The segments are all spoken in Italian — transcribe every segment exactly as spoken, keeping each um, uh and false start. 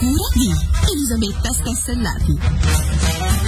cura di Elisabetta Stassellati.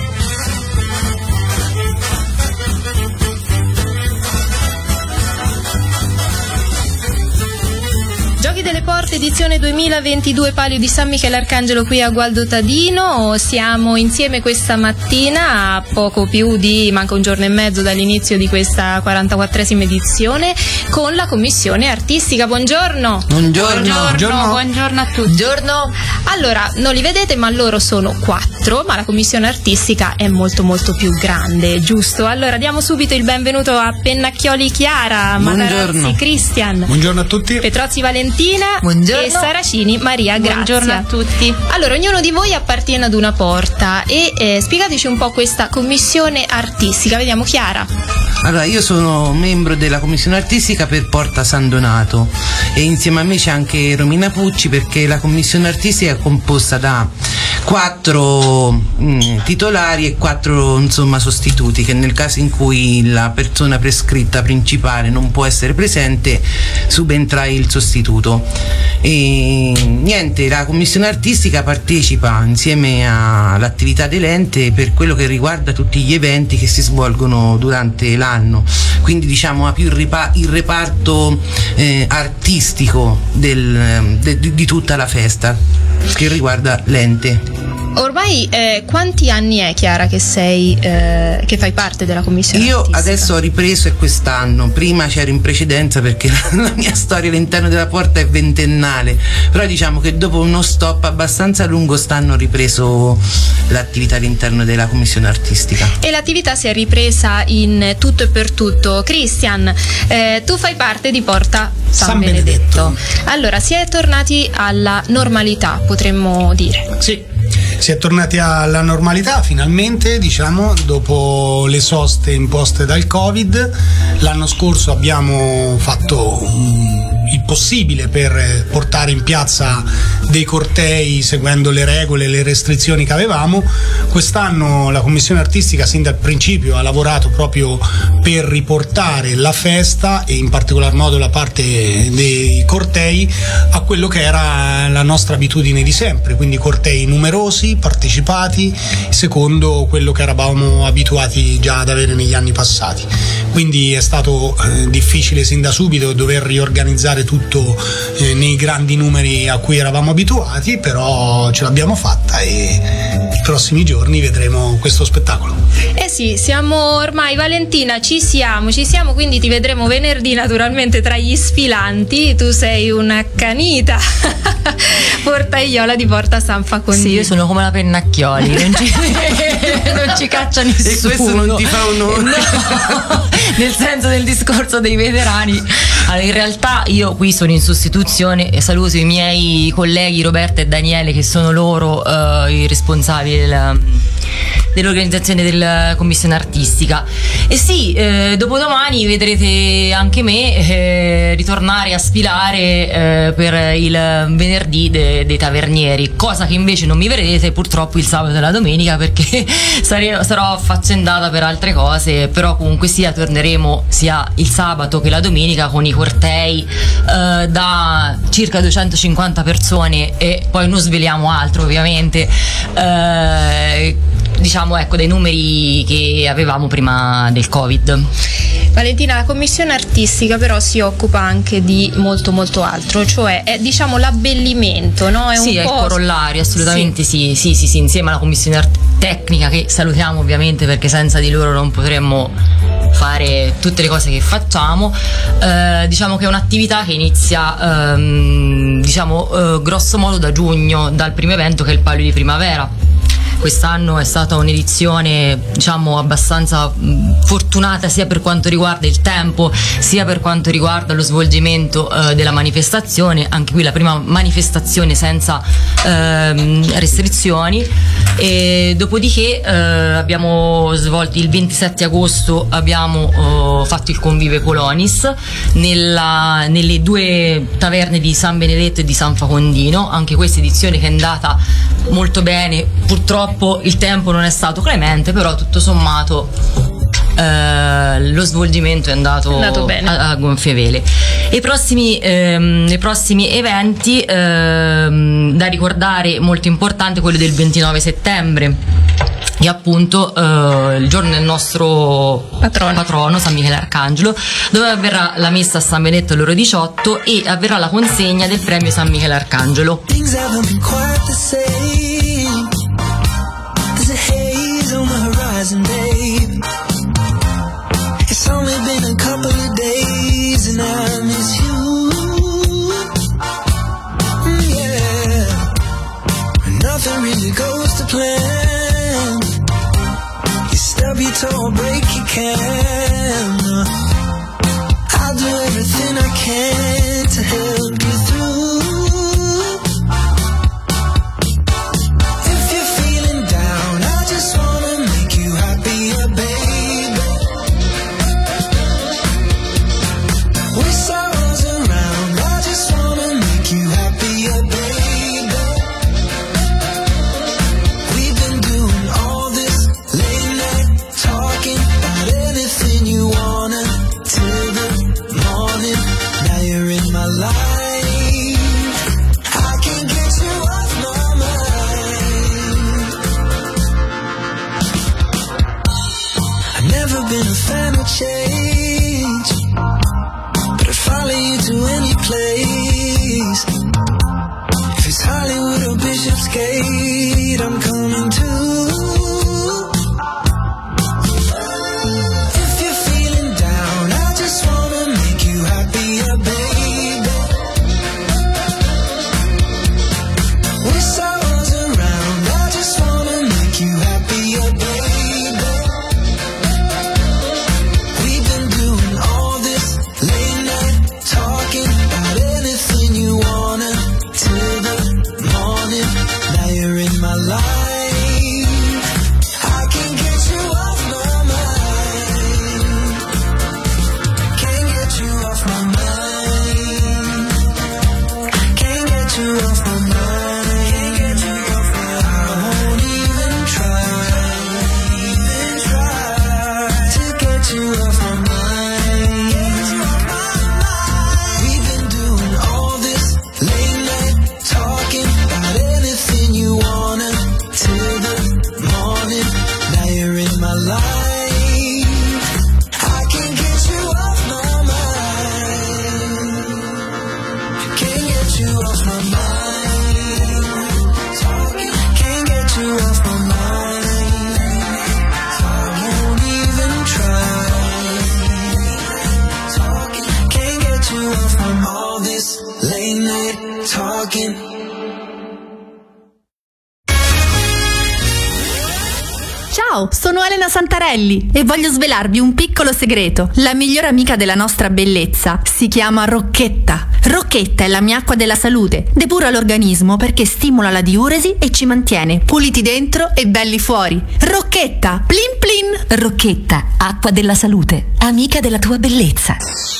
Giochi delle Porte, edizione duemilaventidue, Palio di San Michele Arcangelo qui a Gualdo Tadino. Siamo insieme questa mattina a poco più di, manca un giorno e mezzo dall'inizio di questa quarantaquattresima edizione, con la commissione artistica. Buongiorno. Buongiorno. Buongiorno, buongiorno a tutti. Buongiorno. Allora, non li vedete, ma loro sono quattro, ma la commissione artistica è molto molto più grande, giusto? Allora diamo subito il benvenuto a Pennacchioli Chiara, Matarazzi Cristian. Buongiorno a tutti. Petrozzi Valentina. Buongiorno. E Saracini Maria Grazia. Buongiorno a tutti. Allora, ognuno di voi appartiene ad una porta e eh, spiegateci un po' questa commissione artistica. Vediamo, Chiara. Allora, io sono membro della commissione artistica per Porta San Donato e insieme a me c'è anche Romina Pucci, perché la commissione artistica è composta da quattro mh, titolari e quattro insomma sostituti, che nel caso in cui la persona prescritta principale non può essere presente subentra il sostituto. E niente, la commissione artistica partecipa insieme all'attività dell'ente per quello che riguarda tutti gli eventi che si svolgono durante l'anno, quindi diciamo ha più il, ripa- il reparto eh, artistico del, de- di tutta la festa che riguarda l'ente. Ormai eh, quanti anni è, Chiara, che sei eh, che fai parte della commissione Io artistica? adesso ho ripreso e quest'anno, prima c'ero in precedenza perché la, la mia storia all'interno della porta è ventennale, però diciamo che dopo uno stop abbastanza lungo stanno ripreso l'attività all'interno della commissione artistica. E l'attività si è ripresa in tutto e per tutto. Cristian, eh, tu fai parte di Porta San, San Benedetto. Benedetto. Allora, si è tornati alla normalità, potremmo dire. Sì, si è tornati alla normalità finalmente, diciamo, dopo le soste imposte dal Covid. L'anno scorso abbiamo fatto um, il possibile per portare in piazza dei cortei seguendo le regole e le restrizioni che avevamo. Quest'anno la commissione artistica sin dal principio ha lavorato proprio per riportare la festa e in particolar modo la parte dei cortei a quello che era la nostra abitudine di sempre, quindi cortei numerosi, partecipati, secondo quello che eravamo abituati già ad avere negli anni passati. Quindi è stato eh, difficile sin da subito dover riorganizzare tutto eh, nei grandi numeri a cui eravamo abituati, però ce l'abbiamo fatta e i prossimi giorni vedremo questo spettacolo. Eh sì, siamo ormai, Valentina, ci siamo, ci siamo, quindi ti vedremo venerdì naturalmente tra gli sfilanti. Tu sei un'accanita portaiola di Porta San Facondino. Sì, io sono come la Pennacchioli, non ci, non ci caccia nessuno. E questo non ti fa onore. No, nel senso del discorso dei veterani. Allora, in realtà io qui sono in sostituzione e saluto i miei colleghi Roberta e Daniele, che sono loro uh, i responsabili del, dell'organizzazione della commissione artistica. E sì, eh, dopodomani vedrete anche me eh, ritornare a sfilare eh, per il venerdì de- dei tavernieri, cosa che invece non mi vedrete purtroppo il sabato e la domenica, perché sare- sarò affaccendata per altre cose. Però comunque sia torneremo sia il sabato che la domenica con i cortei eh, da circa duecentocinquanta persone, e poi non sveliamo altro ovviamente, eh, diciamo, ecco, dei numeri che avevamo prima del Covid. Valentina, la commissione artistica però si occupa anche di molto molto altro, cioè è, diciamo, l'abbellimento, no? È un sì, po'... è il corollario, assolutamente sì. Sì, sì, sì, sì, insieme alla commissione art- tecnica, che salutiamo ovviamente perché senza di loro non potremmo fare tutte le cose che facciamo. Eh, diciamo che è un'attività che inizia ehm, diciamo eh, grosso modo da giugno, dal primo evento che è il Palio di Primavera. Quest'anno è stata un'edizione, diciamo, abbastanza mh, fortunata sia per quanto riguarda il tempo sia per quanto riguarda lo svolgimento eh, della manifestazione. Anche qui la prima manifestazione senza ehm, restrizioni. E dopodiché eh, abbiamo svolto il ventisette agosto, abbiamo eh, fatto il Convive Colonis nella, nelle due taverne di San Benedetto e di San Facondino. Anche questa edizione che è andata molto bene, purtroppo il tempo non è stato clemente, però tutto sommato eh, lo svolgimento è andato, è andato bene. a, a gonfie vele. I prossimi, ehm, i prossimi eventi ehm, da ricordare, molto importante, quello del ventinove settembre, che appunto eh, il giorno del nostro patrono. patrono San Michele Arcangelo, dove avverrà la messa a San Benedetto alle ore diciotto e avverrà la consegna del premio San Michele Arcangelo. Things haven't been quite the same. There's a haze on the horizon, babe. It's only been a couple of days and I miss you. Mm, yeah. Nothing really goes to plan. You stub your toe or break your can. I'll do everything I can to help you through. If you're feeling down, I just wanna make you happier, baby. With sorrows around, I just wanna make you happier, baby. We've been doing all this late night talking about anything you wanna till the morning. Now you're in my life. I can't get you off my mind. I've never been a fan of change, but I'd follow you to any place. If it's Hollywood or Bishopsgate, I'm coming too. If you're feeling down, I just wanna make you happier, baby. With sorrows around, I just wanna make you happier, baby. We've been doing all this late night talking about anything you wanna till the morning. Now you're in my life. I can't get you off my mind. Can't get you off my mind. Can't get you off my mind. Can't get you off my mind. I won't even try, even try to get you off my mind. Get you off my mind. We've been doing all this late night talking about anything you wanna till the morning. Now you're in my life. I can't get you off my mind. Can't get you off my mind. Can't get you off my mind. I won't even try. Can't get you off from all this late night talking. Ciao, sono Elena Santarelli e voglio svelarvi un piccolo segreto. La migliore amica della nostra bellezza si chiama Rocchetta. Rocchetta è la mia acqua della salute. Depura l'organismo perché stimola la diuresi e ci mantiene puliti dentro e belli fuori. Rocchetta, plin plin. Rocchetta, acqua della salute, amica della tua bellezza.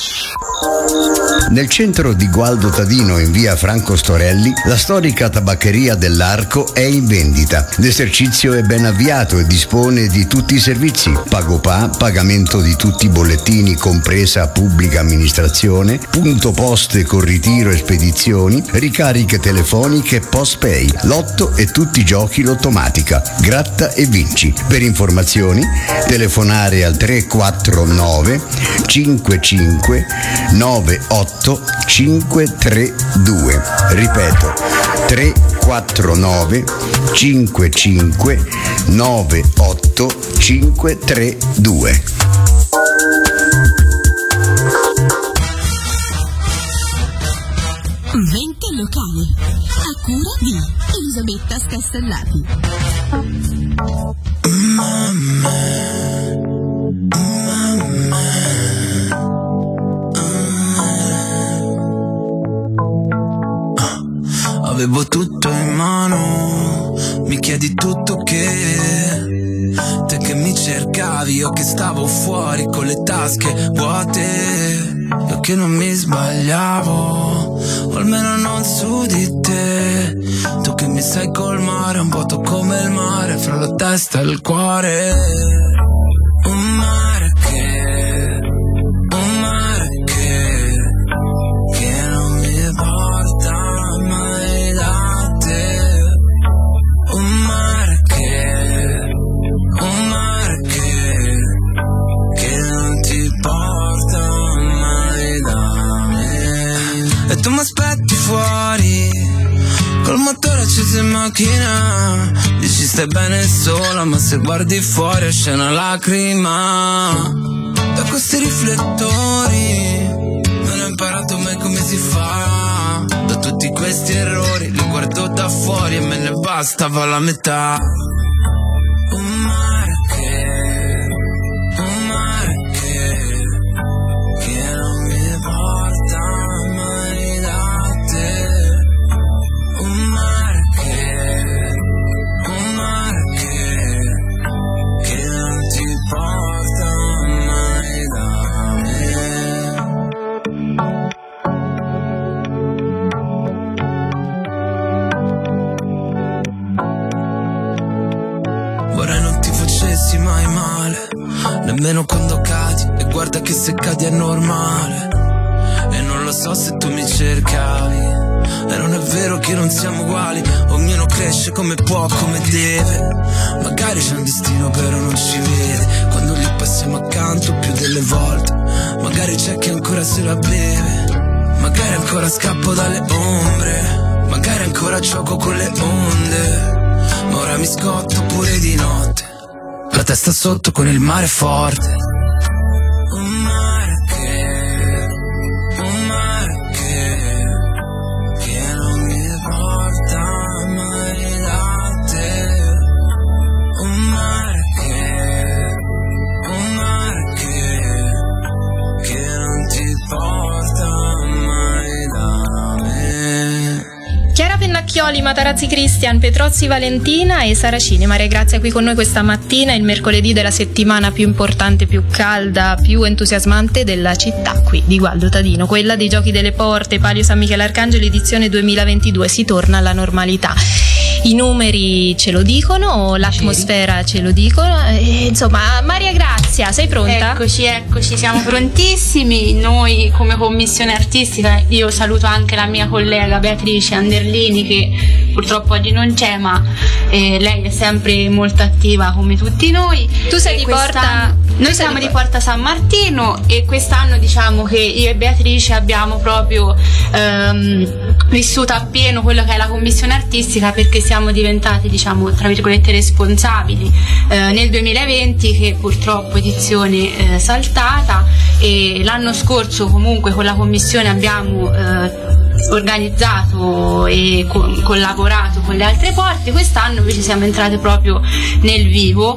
Nel centro di Gualdo Tadino, in via Franco Storelli, la storica tabaccheria dell'Arco è in vendita. L'esercizio è ben avviato e dispone di tutti i servizi: PagoPA, pagamento di tutti i bollettini compresa pubblica amministrazione, punto poste con ritiro e spedizioni, ricariche telefoniche postpay, lotto e tutti i giochi lottomatica, gratta e vinci. Per informazioni telefonare al tre quattro nove cinque cinque nove otto cinque tre due. Ripeto, tre quattro nove cinque cinque nove otto cinque tre due. Vente locali a cura di Elisabetta Scastellati. Mamma, mamma. Avevo tutto in mano, mi chiedi tutto che te che mi cercavi, io che stavo fuori con le tasche vuote, io che non mi sbagliavo, o almeno non su di te, tu che mi sai colmare un vuoto come il mare fra la testa e il cuore, un mare macchina, dici stai bene sola, ma se guardi fuori esce una lacrima. Da questi riflettori non ho imparato mai come si fa. Da tutti questi errori li guardo da fuori e me ne bastava la metà. Un mare che, un mare che, che non mi porta mai da te. Un mare che, un mare che, che non ti porta mai da me. Vorrei non ti facessi mai male, nemmeno quando cadi, e guarda che se cadi è normale. E non lo so se tu mi cercavi, e non è vero che non siamo uguali, ognuno cresce come può, come deve. Magari c'è un destino però non ci vede, quando gli passiamo accanto più delle volte. Magari c'è chi ancora se la beve, magari ancora scappo dalle ombre, magari ancora gioco con le onde. Ma ora mi scotto pure di notte, la testa sotto con il mare forte. Un mare che, un mare che, che non mi porta mai da te. Un mare che, un mare che, che non ti porta mai da me. Chiara Pennacchioli, Matarazzi Cristian, Petrozzi Valentina e Saracini. Maria Grazia qui con noi questa mattina, il mercoledì della settimana più importante, più calda, più entusiasmante della città qui di Gualdo Tadino, quella dei Giochi delle Porte, Palio San Michele Arcangelo edizione duemilaventidue. Si torna alla normalità. I numeri ce lo dicono, l'atmosfera ce lo dicono, e, insomma, Maria Grazia, sei pronta? Eccoci, eccoci, siamo prontissimi. Noi come commissione artistica, io saluto anche la mia collega Beatrice Anderlini che purtroppo oggi non c'è, ma eh, lei è sempre molto attiva come tutti noi. Tu sei di Porta... Noi siamo di Porta San Martino e quest'anno diciamo che io e Beatrice abbiamo proprio ehm, vissuto appieno quello che è la commissione artistica, perché siamo diventati, diciamo, tra virgolette responsabili eh, nel duemilaventi, che purtroppo edizione eh, saltata, e l'anno scorso comunque con la commissione abbiamo eh, organizzato e co- collaborato con le altre porte. Quest'anno invece siamo entrate proprio nel vivo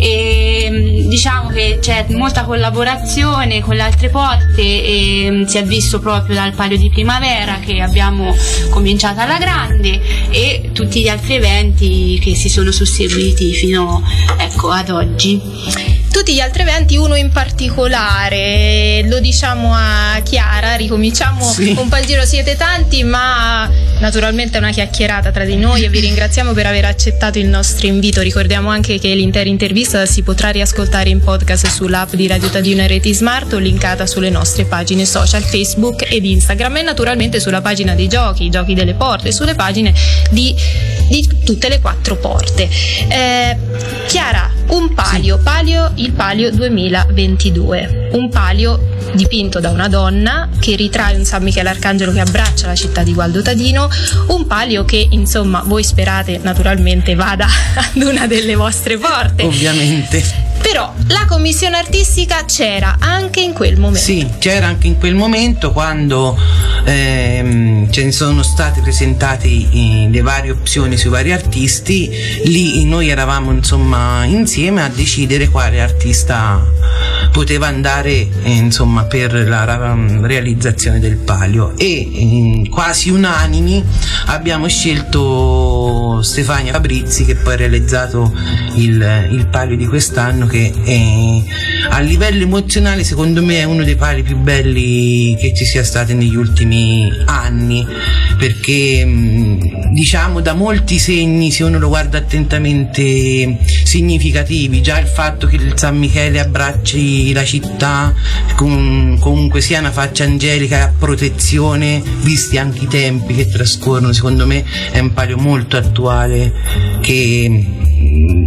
e diciamo che c'è molta collaborazione con le altre porte e si è visto proprio dal Palio di Primavera che abbiamo cominciato alla grande e tutti gli altri eventi che si sono susseguiti fino, ecco, ad oggi. Tutti gli altri eventi, uno in particolare, lo diciamo a Chiara, ricominciamo sì. un po' il giro, siete tanti ma naturalmente è una chiacchierata tra di noi e vi ringraziamo per aver accettato il nostro invito. Ricordiamo anche che l'intera intervista si potrà riascoltare in podcast sull'app di Radio Tadino e Reti Smart o linkata sulle nostre pagine social Facebook ed Instagram e naturalmente sulla pagina dei giochi, i Giochi delle Porte, sulle pagine di, di tutte le quattro porte. Eh, Chiara, un palio, sì. palio il palio duemilaventidue, un palio dipinto da una donna che ritrae un San Michele Arcangelo che abbraccia la città di Gualdo Tadino, un palio che insomma voi sperate naturalmente vada ad una delle vostre porte. Ovviamente. Però la commissione artistica c'era anche in quel momento. Sì, c'era anche in quel momento quando ehm, ce ne sono state presentate eh, le varie opzioni sui vari artisti. Lì noi eravamo insomma insieme a decidere quale artista poteva andare eh, insomma per la ra- realizzazione del palio e eh, quasi unanimi abbiamo scelto Stefania Fabrizi, che poi ha realizzato il, il palio di quest'anno, che è, a livello emozionale secondo me è uno dei pali più belli che ci sia stato negli ultimi anni, perché diciamo da molti segni, se uno lo guarda attentamente, significativi. Già il fatto che il San Michele abbracci la città, com- comunque sia una faccia angelica e a protezione, visti anche i tempi che trascorrono, secondo me è un palio molto attuale che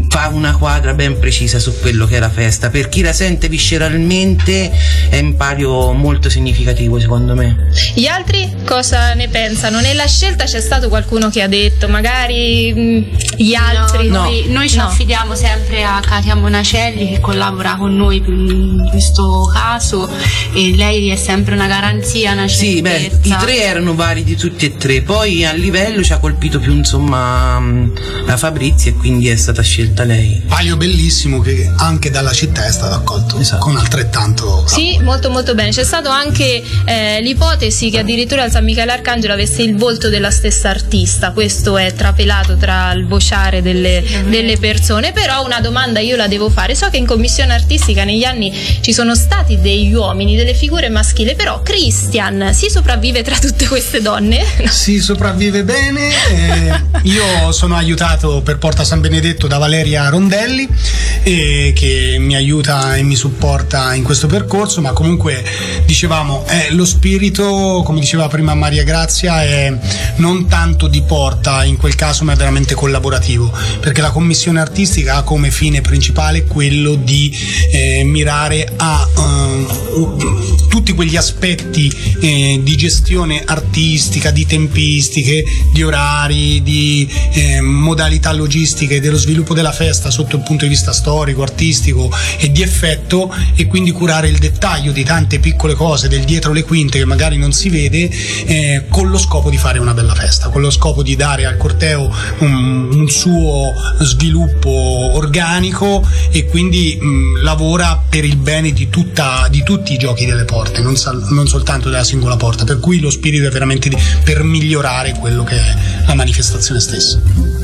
fa una quadra ben precisa su quello che è la festa. Per chi la sente visceralmente è un palio molto significativo, secondo me. Gli altri cosa ne pensano? Nella scelta c'è stato qualcuno che ha detto magari mh, gli altri? No, noi, noi ci No. affidiamo sempre a Katia Monacelli che collabora con noi in questo caso, e lei è sempre una garanzia, una Sì, beh, certezza. i tre erano validi tutti e tre, poi a livello ci ha colpito più insomma mh, la Fabrizia, e quindi è stata scelta lei. Palio bellissimo che anche dalla città è stato accolto con altrettanto. Sì, molto molto bene. C'è stato anche eh, l'ipotesi che addirittura il San Michele Arcangelo avesse il volto della stessa artista. Questo è trapelato tra il vociare delle, delle persone, però una domanda io la devo fare. So che in commissione artistica negli anni ci sono stati degli uomini, delle figure maschili, però Christian si sopravvive tra tutte queste donne? Si sopravvive bene. eh, io sono aiutato per Porta San Benedetto da Valeria Rondelli, eh, che mi aiuta e mi supporta in questo percorso, ma comunque dicevamo eh, lo spirito, come diceva prima Maria Grazia, è non tanto di Porta in quel caso, ma è veramente collaborativo, perché la commissione artistica ha come fine principale quello di eh, mirare a eh, tutti quegli aspetti eh, di gestione artistica, di tempistiche, di orari, di eh, modalità logistiche dello sviluppo della festa sotto il punto di vista storico, artistico e di effetto, e quindi curare il dettaglio di tante piccole cose del dietro le quinte che magari non si vede, eh, con lo scopo di fare una bella festa, con lo scopo di dare al corteo un, un suo sviluppo organico, e quindi mh, lavora per il bene di, tutta, di tutti i giochi delle porte, non, sal, non soltanto della singola porta, per cui lo spirito è veramente di, per migliorare quello che è la manifestazione stessa.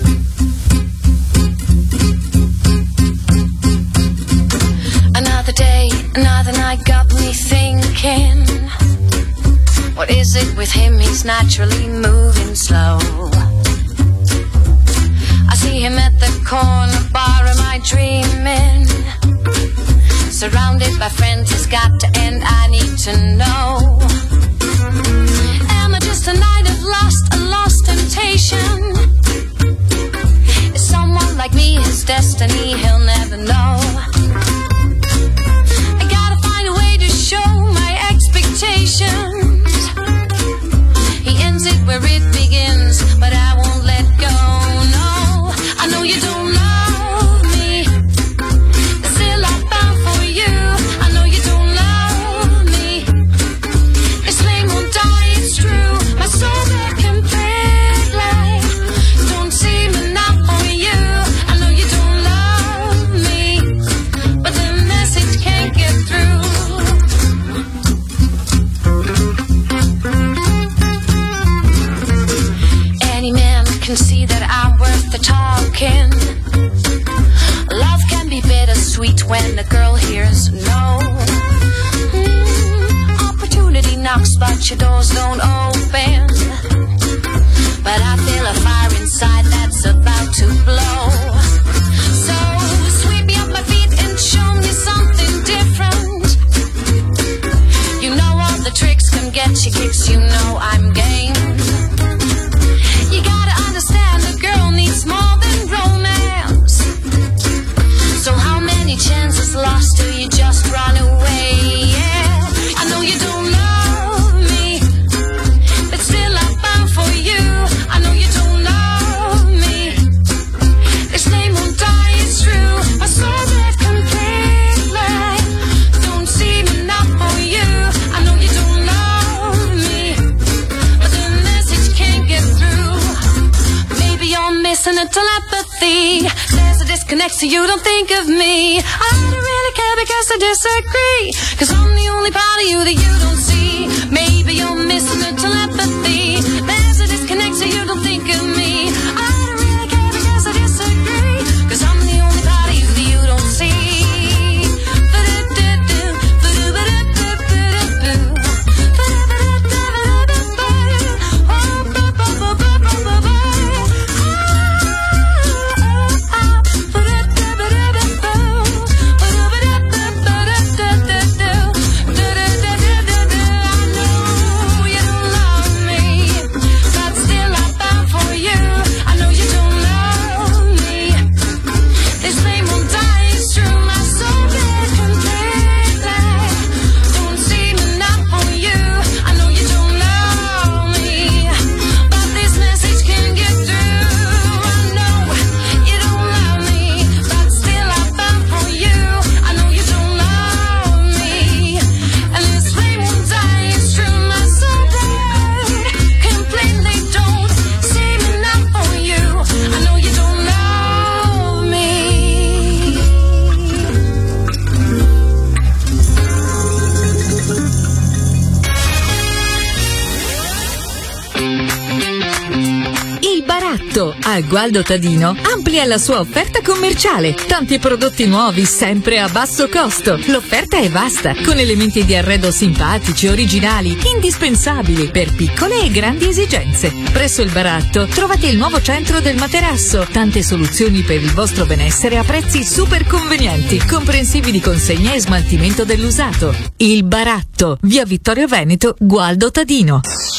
Another day, another night got me thinking, what is it with him? He's naturally moving slow. I see him at the corner bar, am I dreaming? Surrounded by friends, it's got to end, I need to know. Am I just a night of lust, a lost temptation? Is someone like me his destiny? He'll never know. I gotta find a way to show my expectations. He ends it where it begins, but I won't let go, no. I know you don't love me, but still I'm bound for you. I know you don't love me, this flame won't die, it's true. My soul that can break like, don't see me not for you. I know you don't love me, but the message can't get through. Any man can see that I'm worth the talking. Love can be bittersweet when the girl hears no. Mm, opportunity knocks but your doors don't open. But I feel a fire inside that's about to blow. So sweep me up my feet and show me something different. You know all the tricks can get you kicks, you know I'm game. You gotta understand a girl needs more than romance. So how many chances lost do you just run away? Yeah, I know you don't love me, but still I'm bound for you. I know you don't love me, this name won't die, it's true. My soul that completely, don't see me not for you. I know you don't love me, but the message can't get through. Maybe you're missing a telepathy, there's a disconnect so you don't think of me. I don't really care because I disagree, cause I'm the only part of you that you don't see. Maybe you're missing a telepathy, there's a disconnect so you don't think of me. I don't really care because I disagree, cause I'm the only part of you that you don't see. I know you don't A Gualdo Tadino amplia la sua offerta commerciale. Tanti prodotti nuovi, sempre a basso costo. L'offerta è vasta, con elementi di arredo simpatici, originali, indispensabili per piccole e grandi esigenze. Presso il Baratto trovate il nuovo centro del materasso. Tante soluzioni per il vostro benessere a prezzi super convenienti, comprensivi di consegna e smaltimento dell'usato. Il Baratto, via Vittorio Veneto, Gualdo Tadino.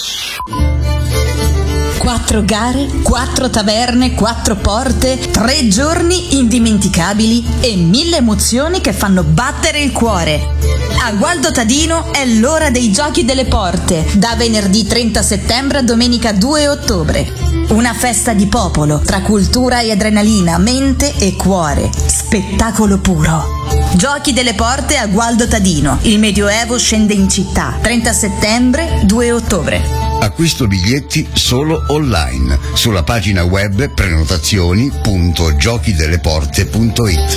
Quattro gare, quattro taverne, quattro porte, tre giorni indimenticabili e mille emozioni che fanno battere il cuore. A Gualdo Tadino è l'ora dei Giochi delle Porte, da venerdì trenta settembre a domenica due ottobre. Una festa di popolo, tra cultura e adrenalina, mente e cuore. Spettacolo puro. Giochi delle Porte a Gualdo Tadino. Il Medioevo scende in città. trenta settembre, due ottobre. Acquisto biglietti solo online sulla pagina web prenotazioni punto giochideleporte punto it.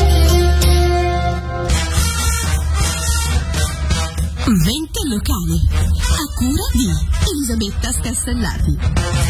Vente locale. A cura di Elisabetta Scastellati.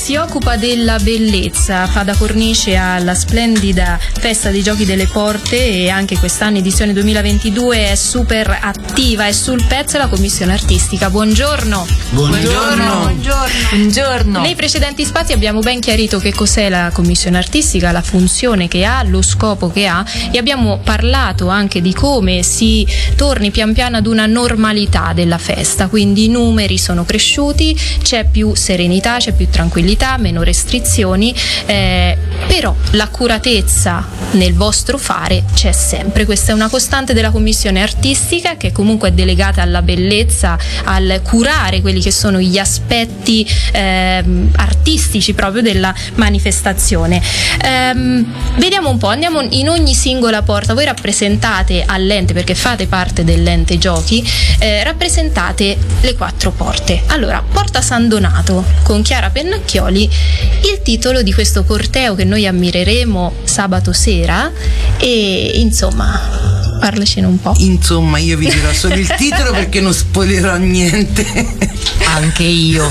si occupa della bellezza, fa da cornice alla splendida festa dei Giochi delle Porte e anche quest'anno, edizione duemilaventidue, è super attiva, è sul pezzo la commissione artistica. Buongiorno. Buongiorno. Buongiorno. Buongiorno. Nei precedenti spazi abbiamo ben chiarito che cos'è la commissione artistica, la funzione che ha, lo scopo che ha, e abbiamo parlato anche di come si torni pian piano ad una normalità della festa, quindi i numeri sono cresciuti, c'è più serenità, c'è più tranquillità, meno restrizioni, eh, però l'accuratezza nel vostro fare c'è sempre. Questa è una costante della commissione artistica, che comunque è delegata alla bellezza, al curare quelli che sono gli aspetti eh, artistici proprio della manifestazione. Ehm, vediamo un po', andiamo in ogni singola porta. Voi rappresentate all'ente, perché fate parte dell'ente Giochi, eh, rappresentate le quattro porte. Allora, Porta San Donato con Chiara Pennacchioli, il titolo di questo corteo che noi ammireremo sabato sera, e insomma parlacene un po'. Insomma, io vi dirò solo il titolo perché non spoilerò niente. Anche io.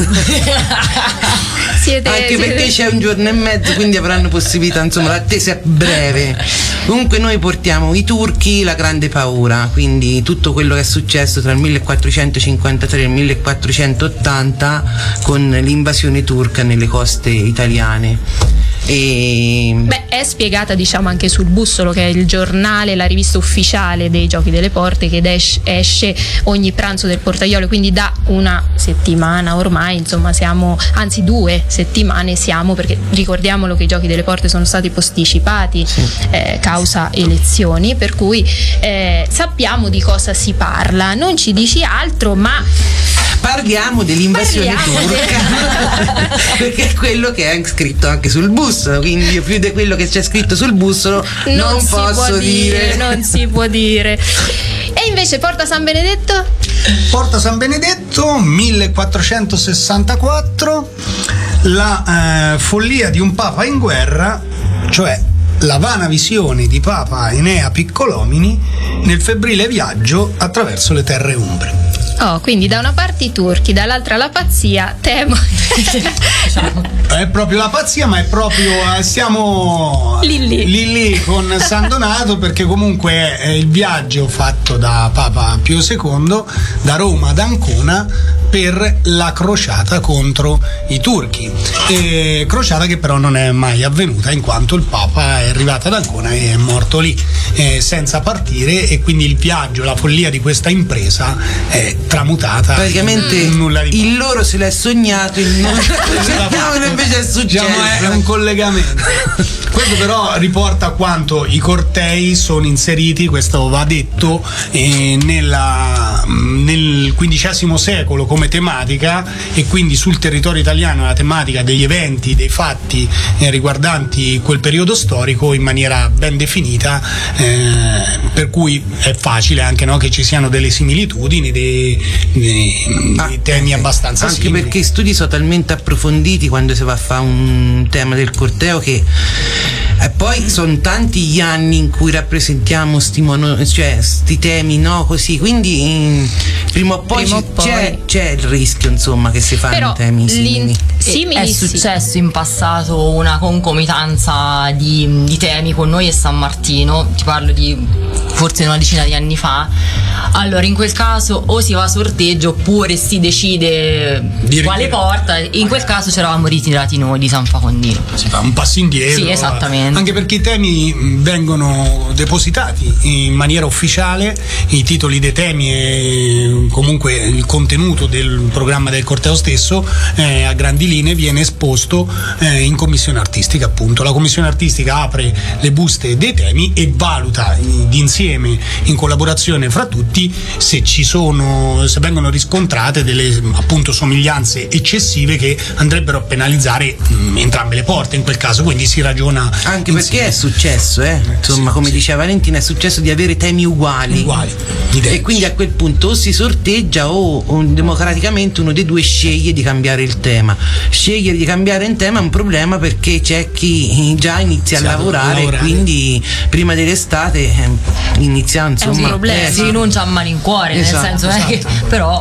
Siete, Anche siete... perché c'è un giorno e mezzo, quindi avranno possibilità, insomma l'attesa è breve. Comunque noi portiamo i turchi, la grande paura, quindi tutto quello che è successo tra il millequattrocentocinquantatré e il millequattrocentottanta con l'invasione turca nelle coste italiane. E... Beh, è spiegata, diciamo, anche sul Bussolo, che è il giornale, la rivista ufficiale dei Giochi delle Porte, che es- esce ogni pranzo del Portaiolo, quindi da una settimana ormai, insomma siamo, anzi due settimane siamo, perché ricordiamolo che i Giochi delle Porte sono stati posticipati eh, causa elezioni, per cui eh, sappiamo di cosa si parla. Non ci dici altro, ma parliamo dell'invasione Parliamo turca perché è quello che è scritto anche sul bussolo, quindi io più di quello che c'è scritto sul bussolo non, non si posso può dire, dire non si può dire. E invece Porta San Benedetto? Porta San Benedetto, millequattrocentosessantaquattro, la eh, follia di un papa in guerra, cioè la vana visione di Papa Enea Piccolomini nel febbrile viaggio attraverso le terre umbre. Oh, quindi da una parte i turchi, dall'altra la pazzia, temo. È proprio la pazzia, ma è proprio eh, siamo lì lì. lì lì con San Donato, perché comunque è il viaggio fatto da Papa Pio secondo da Roma ad Ancona per la crociata contro i turchi, e crociata che però non è mai avvenuta, in quanto il Papa è arrivato ad Ancona e è morto lì eh, senza partire, e quindi il viaggio, la follia di questa impresa è tramutata praticamente in nulla di il loro se l'è sognato, il nostro invece è successo. Diciamo, è un collegamento. Questo però riporta quanto i cortei sono inseriti, questo va detto, eh, nella, nel quindicesimo secolo come tematica, e quindi sul territorio italiano la tematica degli eventi, dei fatti eh, riguardanti quel periodo storico in maniera ben definita, eh, per cui è facile anche, no, che ci siano delle similitudini, dei, dei, ah, dei temi abbastanza anche simili. perché i studi sono talmente approfonditi quando si va a fare un tema del corteo che e poi sono tanti gli anni in cui rappresentiamo sti, mono, cioè, sti temi, no, così, quindi in, prima o poi, Prima o poi. C'è, c'è il rischio, insomma, che si fanno Però temi simili. simili è sì. successo in passato una concomitanza di, di temi con noi e San Martino, ti parlo di forse una decina di anni fa. Allora in quel caso o si va a sorteggio oppure si decide Dire quale che- porta. In quel caso ci eravamo ritirati noi di San Facondino. Si fa un passo indietro. Sì, esattamente. Anche perché i temi vengono depositati in maniera ufficiale, i titoli dei temi e comunque il contenuto del programma del corteo stesso eh, a grandi linee viene esposto eh, in commissione artistica, appunto. La commissione artistica apre le buste dei temi e valuta eh, d'insieme, in collaborazione fra tutti, se ci sono, se vengono riscontrate delle appunto somiglianze eccessive che andrebbero a penalizzare mh, entrambe le porte in quel caso, quindi si ragiona Anche perché è successo, eh? insomma, sì, come sì. diceva Valentina, è successo di avere temi uguali. uguali, E identici. quindi a quel punto o si sorteggia o, o democraticamente uno dei due sceglie di cambiare il tema. Scegliere di cambiare il tema è un problema perché c'è chi già inizia a Sì, a lavorare, lavorare. quindi prima dell'estate eh, inizia insomma. problema. eh, Si rinuncia a malincuore, Esatto, nel senso è che esatto. però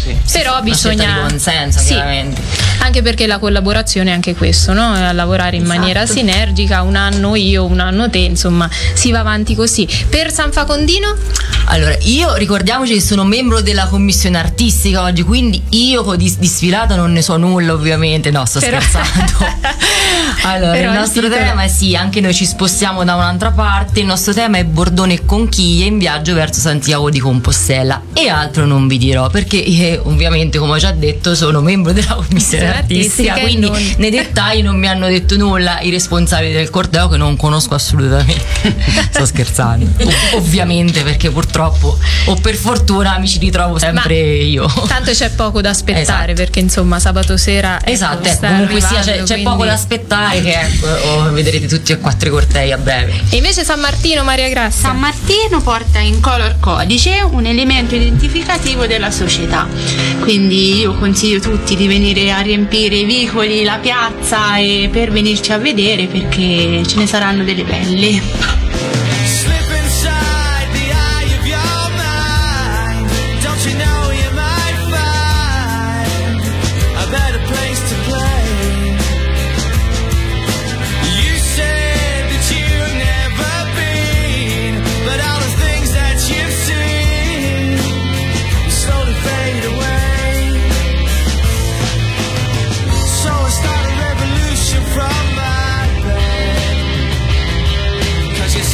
Però Una scelta bisogna di consenso, sì, chiaramente. anche perché la collaborazione è anche questo, no? A lavorare in Esatto. maniera sinergica, un anno io, un anno te, insomma, si va avanti così. Per San Facondino? Allora, io ricordiamoci che sono membro della commissione artistica oggi, quindi io di, di sfilata non ne so nulla, ovviamente. No, sto Però- scherzando. Allora, Però il il nostro titolo- tema è sì, anche noi ci spostiamo da un'altra parte. Il nostro tema è Bordone e Conchiglie in viaggio verso Santiago di Compostela. E altro non vi dirò, perché io, ovviamente, come ho già detto, sono membro della commissione artistica, artistica e quindi non- nei dettagli non mi hanno detto nulla i responsabili del corteo, che non conosco assolutamente. Sto scherzando. Ov- ovviamente, perché purtroppo o per fortuna mi ci ritrovo sempre io. Tanto c'è poco da aspettare, Esatto. perché insomma sabato sera ecco, Esatto, ecco, sta comunque sia, arrivando, c'è, c'è quindi- poco da aspettare, che ecco, oh, vedrete tutti e quattro i cortei a breve. E invece San Martino, Maria Grazia? San Martino porta in color codice un elemento identificativo della società, quindi io consiglio tutti di venire a riempire i vicoli, la piazza e per venirci a vedere, perché ce ne saranno delle belle. Slip inside the eye of your mind. Don't you know you might find a better place to play? You said that you've never been, but all the things that you've seen slowly fade away. So I start a revolution from my bed. 'Cause you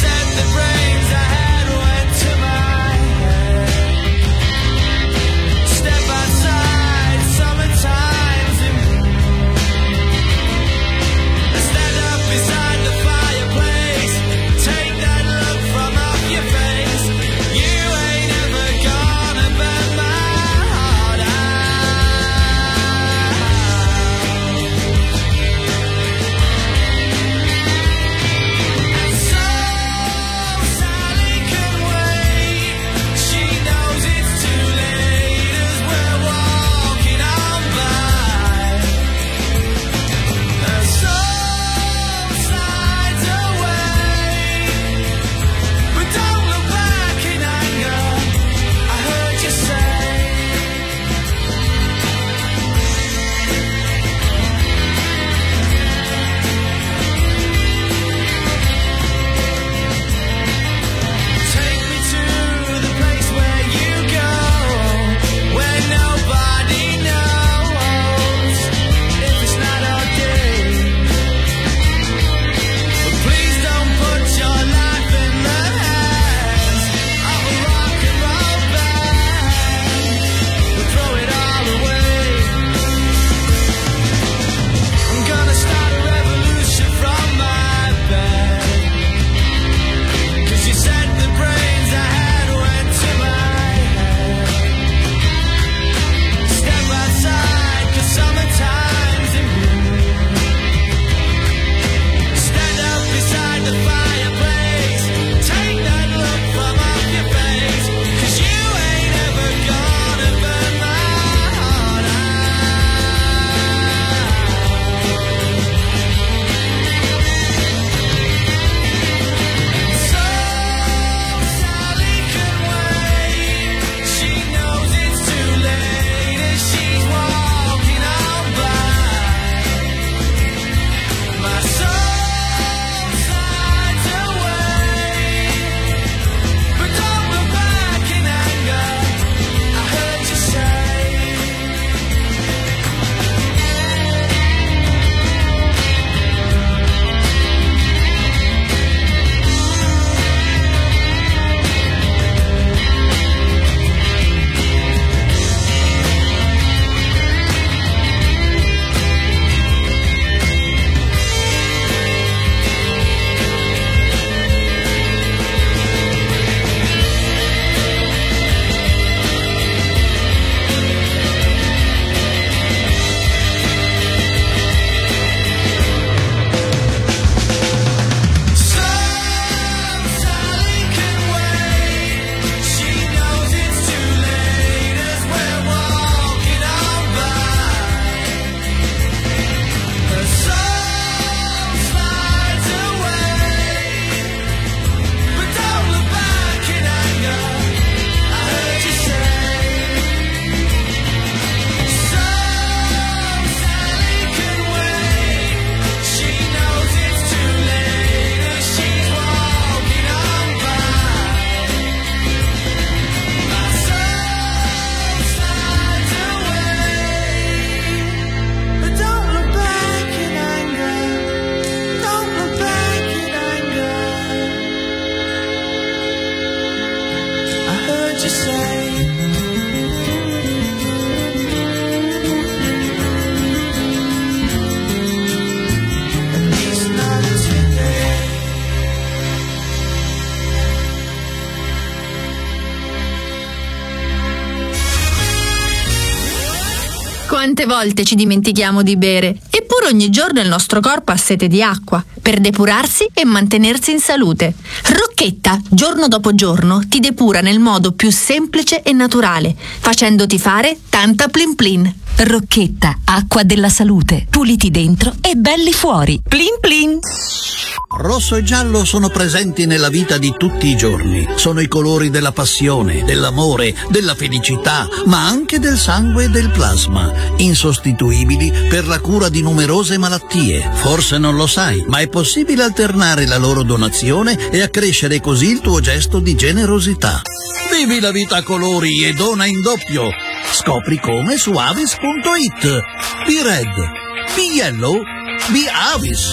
Quante volte ci dimentichiamo di bere? Eppure ogni giorno il nostro corpo ha sete di acqua per depurarsi e mantenersi in salute. Rocchetta, giorno dopo giorno, ti depura nel modo più semplice e naturale, facendoti fare tanta plin plin. Rocchetta, acqua della salute. Puliti dentro e belli fuori. Plin plin. Rosso e giallo sono presenti nella vita di tutti i giorni. Sono i colori della passione, dell'amore, della felicità, ma anche del sangue e del plasma, insostituibili per la cura di numerose malattie. Forse non lo sai, ma è possibile alternare la loro donazione e accrescere così il tuo gesto di generosità. Vivi la vita a colori e dona in doppio. Scopri come su avis punto it. Be red, be yellow, be Avis.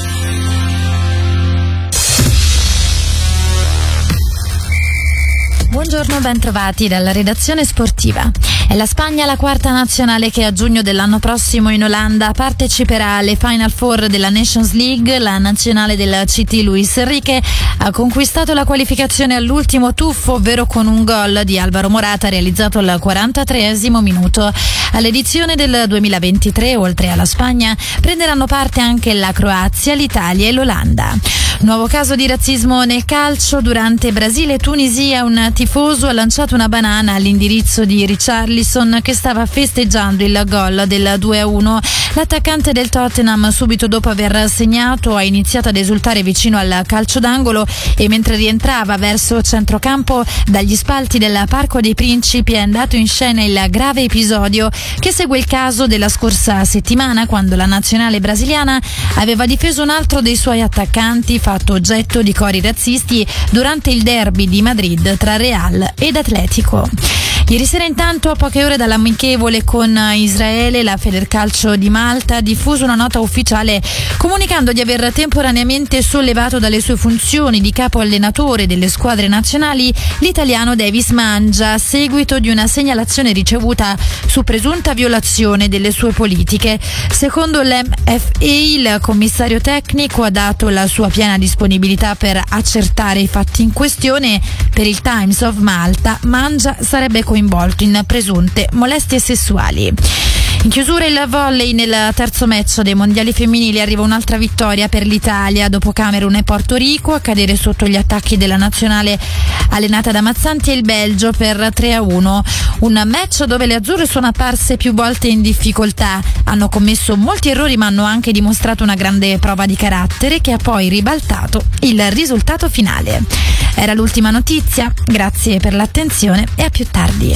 Buongiorno, ben trovati dalla redazione sportiva. È la Spagna la quarta nazionale che a giugno dell'anno prossimo in Olanda parteciperà alle Final Four della Nations League. La nazionale del C T Luis Enrique ha conquistato la qualificazione all'ultimo tuffo, ovvero con un gol di Alvaro Morata realizzato al quarantatreesimo minuto. All'edizione del duemilaventitré, oltre alla Spagna, prenderanno parte anche la Croazia, l'Italia e l'Olanda. Nuovo caso di razzismo nel calcio. Durante Brasile e Tunisia un tifoso ha lanciato una banana all'indirizzo di Richarlison, che stava festeggiando il gol del due a uno. L'attaccante del Tottenham, subito dopo aver segnato, ha iniziato ad esultare vicino al calcio d'angolo e mentre rientrava verso centrocampo dagli spalti del Parco dei Principi è andato in scena il grave episodio che segue il caso della scorsa settimana, quando la nazionale brasiliana aveva difeso un altro dei suoi attaccanti fatto oggetto di cori razzisti durante il derby di Madrid tra Real ed Atletico. Ieri sera, intanto, a poche ore dall'amichevole con Israele, la Federcalcio di Malta ha diffuso una nota ufficiale comunicando di aver temporaneamente sollevato dalle sue funzioni di capo allenatore delle squadre nazionali l'italiano Davis Mangia a seguito di una segnalazione ricevuta su presunta violazione delle sue politiche. Secondo l'M F A, il commissario tecnico ha dato la sua piena disponibilità per accertare i fatti in questione. Per il Times of Malta, Mangia sarebbe coinvolto in presunte molestie sessuali. In chiusura il volley. Nel terzo match dei mondiali femminili arriva un'altra vittoria per l'Italia dopo Camerun e Porto Rico. A cadere sotto gli attacchi della nazionale allenata da Mazzanti e il Belgio per tre a uno. Un match dove le azzurre sono apparse più volte in difficoltà, hanno commesso molti errori ma hanno anche dimostrato una grande prova di carattere che ha poi ribaltato il risultato finale. Era l'ultima notizia, grazie per l'attenzione e a più tardi.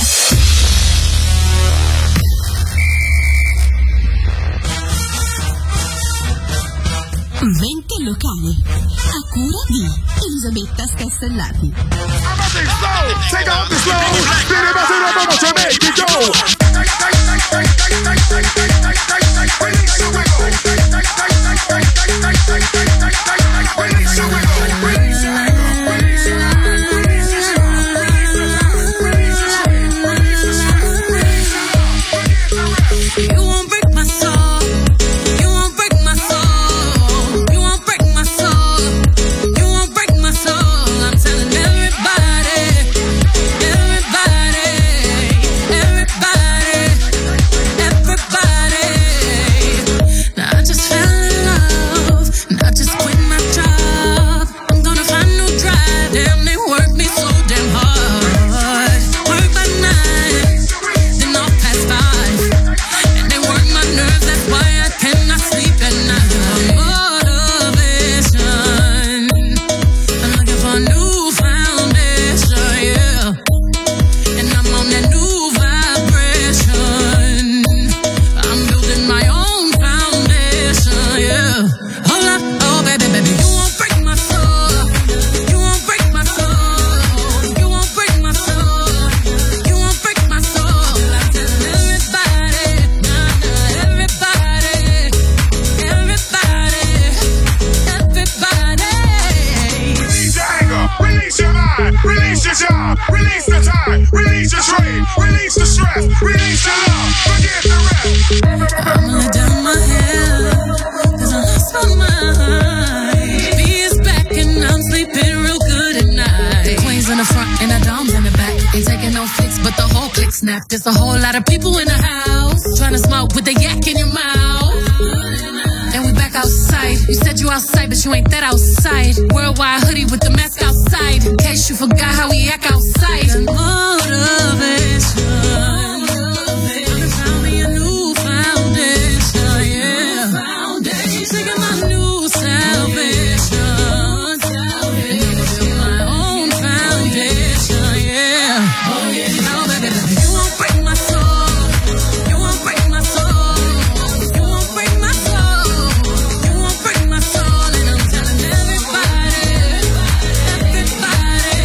Mente locale, a cura di Elisabetta Scastellati. There's a whole lot of people in the house trying to smoke with with the yak in your mouth. And we back outside. You said you outside, but you ain't that outside. Worldwide hoodie with the mask outside. In case you forgot how we act outside. Motivation. I found me a new foundation, yeah. Foundation. Taking my new salvation. My own foundation, yeah. Oh yeah. Now, baby, you won't break my soul. You won't break my soul. You won't break my soul. You won't break my soul. And I'm telling everybody, everybody,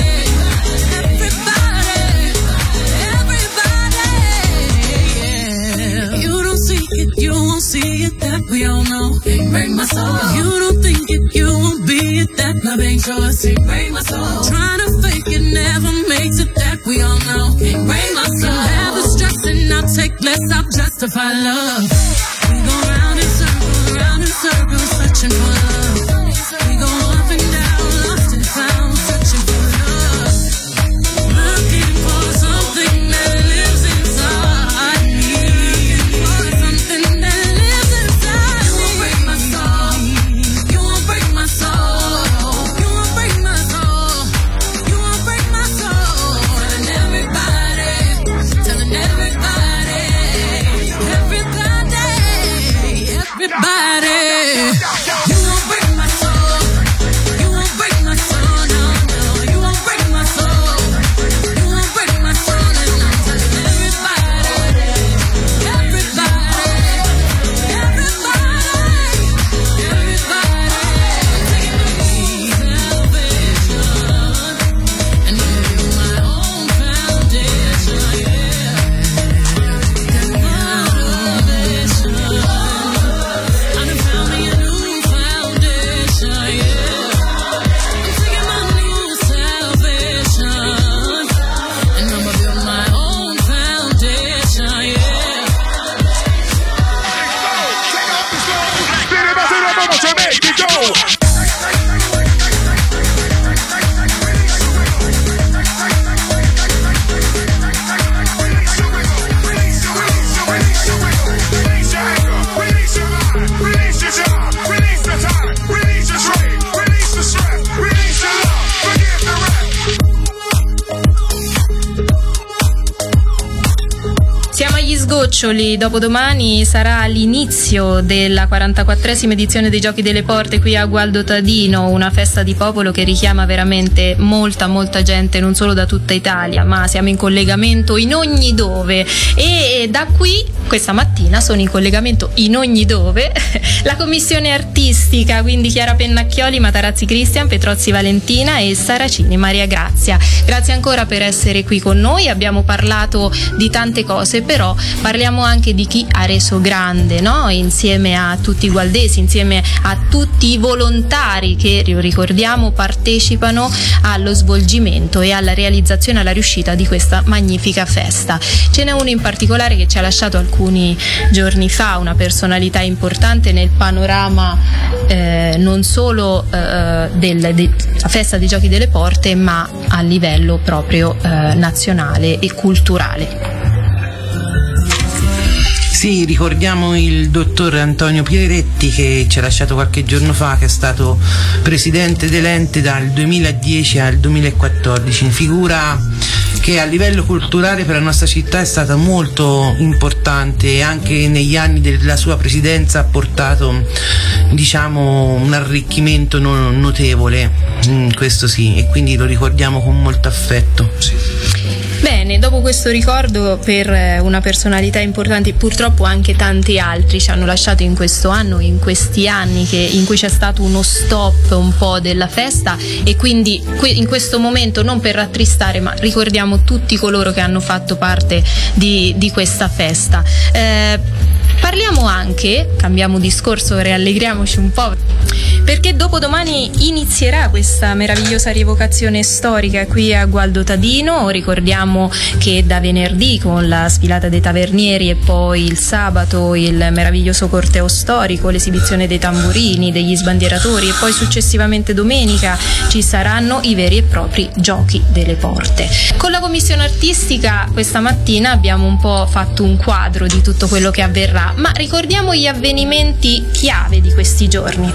everybody, everybody, yeah. You don't see it, you won't see it, that we all know. Can't break my soul. You don't think it, you won't be it, that love ain't yours. Can't break my soul. Trying to fake it never makes it, that we all know. Can't break my soul. Have the stress and I'll take less, I'll justify love. We go round in circles, round in circles, searching for love. We go up and down, lost and found, searching for love. Looking for something that lives inside me. For something that lives inside me. You won't break my soul. You won't break my soul. You won't break my soul. You won't break my soul. Telling everybody, telling everybody, everybody, everybody. You won't break my soul. You won't break my soul. No, no. You won't break my soul. You won't break my soul. And I'm telling everybody, everybody, Sgoccioli. Dopodomani sarà l'inizio della quarantaquattresima edizione dei Giochi delle Porte qui a Gualdo Tadino, una festa di popolo che richiama veramente molta molta gente, non solo da tutta Italia, ma siamo in collegamento in ogni dove, e da qui questa mattina sono in collegamento in ogni dove la commissione artistica, quindi Chiara Pennacchioli, Matarazzi Cristian, Petrozzi Valentina e Saracini Maria Grazia. Grazie ancora per essere qui con noi. Abbiamo parlato di tante cose, però parliamo anche di chi ha reso grande, no? Insieme a tutti i gualdesi, insieme a tutti i volontari che, ricordiamo, partecipano allo svolgimento e alla realizzazione, alla riuscita di questa magnifica festa. Ce n'è uno in particolare che ci ha lasciato alcuni giorni fa, una personalità importante nel panorama eh, non solo eh, del, della festa dei Giochi delle Porte, ma a livello proprio eh, nazionale e culturale. Sì, ricordiamo il dottor Antonio Pieretti, che ci ha lasciato qualche giorno fa, che è stato presidente dell'ente dal duemiladieci al duemilaquattordici, figura che a livello culturale per la nostra città è stata molto importante e anche negli anni della sua presidenza ha portato, diciamo, un arricchimento no- notevole, mm, questo sì, e quindi lo ricordiamo con molto affetto. Bene, dopo questo ricordo per una personalità importante, purtroppo anche tanti altri ci hanno lasciato in questo anno, in questi anni che, in cui c'è stato uno stop un po' della festa, e quindi in questo momento, non per rattristare, ma ricordiamo tutti coloro che hanno fatto parte di, di questa festa. Eh, Parliamo anche, cambiamo discorso, riallegriamoci un po', perché dopodomani inizierà questa meravigliosa rievocazione storica qui a Gualdo Tadino. Ricordiamo che da venerdì con la sfilata dei tavernieri e poi il sabato il meraviglioso corteo storico, l'esibizione dei tamburini, degli sbandieratori, e poi successivamente domenica ci saranno i veri e propri Giochi delle Porte. Con la commissione artistica questa mattina abbiamo un po' fatto un quadro di tutto quello che avverrà, attività, ma ricordiamo gli avvenimenti chiave di questi giorni.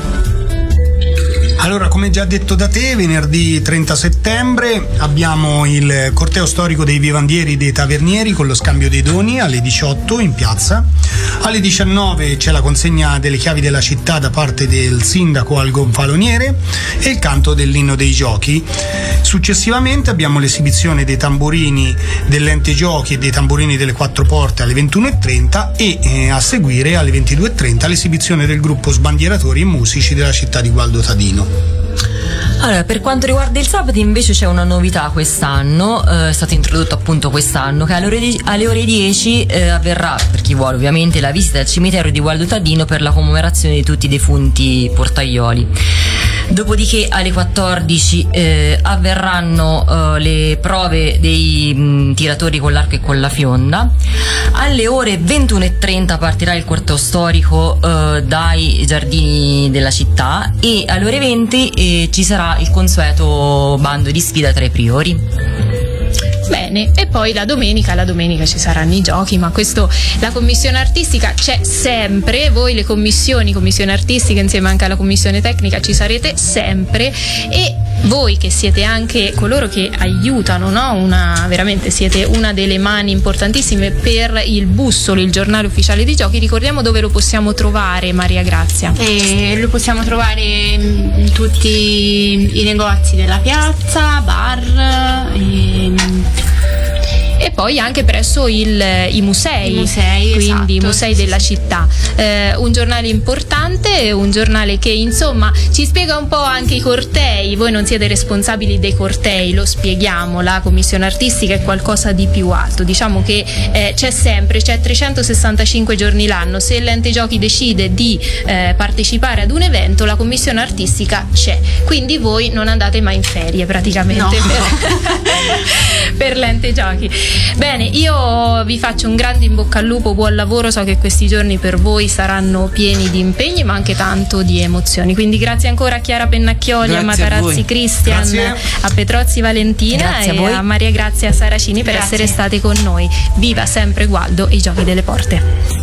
Allora, come già detto da te, venerdì trenta settembre abbiamo il corteo storico dei vivandieri e dei tavernieri con lo scambio dei doni alle diciotto in piazza. Alle diciannove c'è la consegna delle chiavi della città da parte del sindaco al gonfaloniere e il canto dell'inno dei giochi. Successivamente abbiamo l'esibizione dei tamburini dell'ente giochi e dei tamburini delle quattro porte alle ventuno e trenta e eh, a seguire alle ventidue e trenta l'esibizione del gruppo sbandieratori e musici della città di Gualdo Tadino. Allora, per quanto riguarda il sabato invece c'è una novità quest'anno, eh, è stato introdotto appunto quest'anno, che alle ore, die- alle ore dieci eh, avverrà, per chi vuole ovviamente, la visita al cimitero di Gualdo Tadino per la commemorazione di tutti i defunti portaioli. Dopodiché alle quattordici eh, avverranno eh, le prove dei mh, tiratori con l'arco e con la fionda. Alle ore ventuno e trenta partirà il corteo storico eh, dai giardini della città e alle ore venti eh, ci sarà il consueto bando di sfida tra i priori. Bene, e poi la domenica, la domenica ci saranno i giochi, ma questo, la commissione artistica c'è sempre, voi le commissioni, commissione artistica insieme anche alla commissione tecnica ci sarete sempre e voi che siete anche coloro che aiutano, no? Una, veramente siete una delle mani importantissime per il Bussolo, il giornale ufficiale di giochi. Ricordiamo dove lo possiamo trovare, Maria Grazia. E lo possiamo trovare in tutti i negozi della piazza, bar e, e poi anche presso il, i musei, I musei, quindi esatto, i musei sì, della sì. città. Eh, un giornale importante, un giornale che insomma ci spiega un po' anche i cortei. Voi non siete responsabili dei cortei, lo spieghiamo. La commissione artistica è qualcosa di più alto. Diciamo che eh, c'è sempre, c'è trecentosessantacinque giorni l'anno. Se l'ente giochi decide di eh, partecipare ad un evento, la commissione artistica c'è. Quindi voi non andate mai in ferie praticamente No. per, per l'ente giochi. Bene, io vi faccio un grande in bocca al lupo, buon lavoro, so che questi giorni per voi saranno pieni di impegni ma anche tanto di emozioni, quindi grazie ancora a Chiara Pennacchioli, Grazie a a Matarazzi voi. Cristian, Grazie. a Petrozzi Valentina Grazie a e voi. a Maria Grazia Saracini per Grazie. essere state con noi. Viva sempre Gualdo e i giochi delle porte.